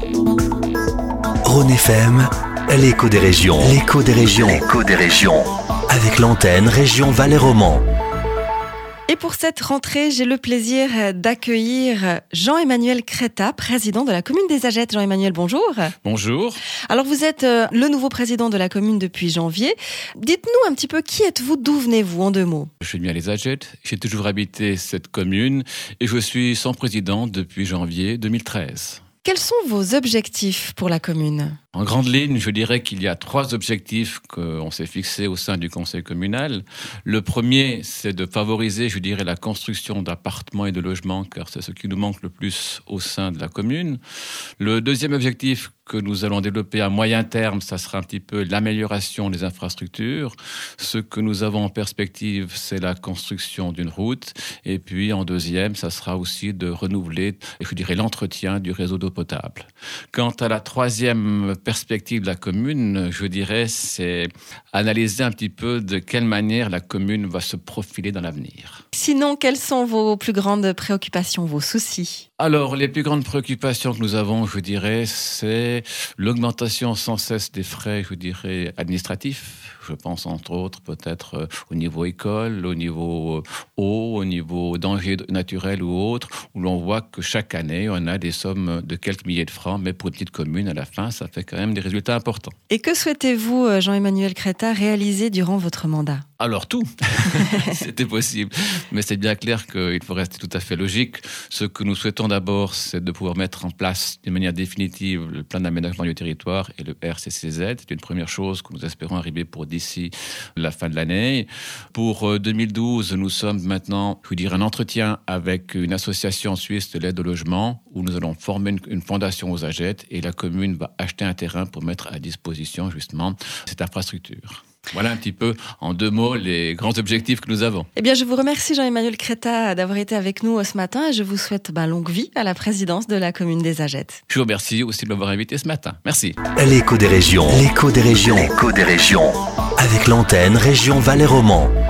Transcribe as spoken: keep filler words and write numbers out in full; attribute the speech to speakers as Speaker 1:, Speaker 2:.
Speaker 1: Rhône F M, l'écho des régions. L'écho des régions. L'écho des régions. Avec l'antenne Région Valais-Romand.
Speaker 2: Et pour cette rentrée, j'ai le plaisir d'accueillir Jean-Emmanuel Creta, président de la commune des Agettes. Jean-Emmanuel, bonjour.
Speaker 3: Bonjour.
Speaker 2: Alors vous êtes le nouveau président de la commune depuis janvier. Dites-nous un petit peu, qui êtes-vous, d'où venez-vous en deux mots?
Speaker 3: Je suis né à Les Agettes, j'ai toujours habité cette commune et je suis son président depuis janvier deux mille treize.
Speaker 2: Quels sont vos objectifs pour la commune ?
Speaker 3: En grande ligne, je dirais qu'il y a trois objectifs qu'on s'est fixés au sein du conseil communal. Le premier, c'est de favoriser, je dirais, la construction d'appartements et de logements, car c'est ce qui nous manque le plus au sein de la commune. Le deuxième objectif que nous allons développer à moyen terme, ça sera un petit peu l'amélioration des infrastructures. Ce que nous avons en perspective, c'est la construction d'une route. Et puis, en deuxième, ça sera aussi de renouveler, je dirais, l'entretien du réseau d'eau potable. Quant à la troisième perspective de la commune, je dirais, c'est analyser un petit peu de quelle manière la commune va se profiler dans l'avenir.
Speaker 2: Sinon, quelles sont vos plus grandes préoccupations, vos soucis ?
Speaker 3: Alors, les plus grandes préoccupations que nous avons, je dirais, c'est l'augmentation sans cesse des frais, je dirais, administratifs. Je pense entre autres peut-être euh, au niveau école, au niveau euh, eau, au niveau danger naturel ou autre, où l'on voit que chaque année, on a des sommes de quelques milliers de francs, mais pour une petite commune, à la fin, ça fait quand même des résultats importants.
Speaker 2: Et que souhaitez-vous, Jean-Emmanuel Creta, réaliser durant votre mandat ?
Speaker 3: Alors tout, c'était possible. Mais c'est bien clair qu'il faut rester tout à fait logique. Ce que nous souhaitons d'abord, c'est de pouvoir mettre en place d'une manière définitive le plan d'aménagement du territoire et le R C C Z. C'est une première chose que nous espérons arriver pour d'ici la fin de l'année. Pour deux mille douze, nous sommes maintenant, je veux dire, un entretien avec une association suisse de l'aide au logement où nous allons former une, une fondation aux Agettes et la commune va acheter un terrain pour mettre à disposition justement cette infrastructure. Voilà un petit peu, en deux mots, les grands objectifs que nous avons.
Speaker 2: Eh bien, je vous remercie, Jean-Emmanuel Creta, d'avoir été avec nous ce matin et je vous souhaite bah, longue vie à la présidence de la commune des Agettes.
Speaker 3: Je vous remercie aussi de m'avoir invité ce matin. Merci.
Speaker 1: L'écho des régions. L'écho des régions. L'écho des régions. Avec l'antenne Région Valais-Romand.